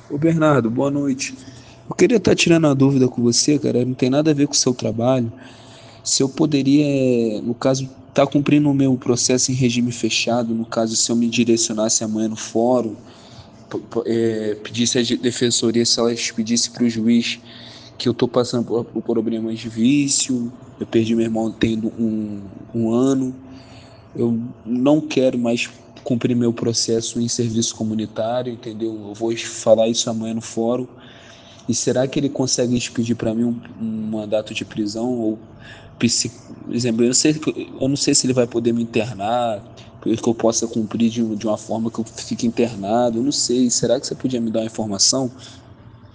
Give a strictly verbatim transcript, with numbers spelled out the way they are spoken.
Ô Bernardo, boa noite. Eu queria estar tirando a dúvida com você, cara, não tem nada a ver com o seu trabalho. Se eu poderia, no caso, estar cumprindo o meu processo em regime fechado, no caso, se eu me direcionasse amanhã no fórum, p- p- é, pedisse à de- defensoria, se elas pedisse para o juiz que eu estou passando por, por problemas de vício, eu perdi meu irmão tendo um, um ano, eu não quero mais cumprir meu processo em serviço comunitário, entendeu? Eu vou falar isso amanhã no fórum. E será que ele consegue expedir para mim um, um mandato de prisão ou psi- exemplo, eu não sei, eu não sei se ele vai poder me internar, que eu possa cumprir de, de uma forma que eu fique internado, eu não sei. Será que você podia me dar uma informação?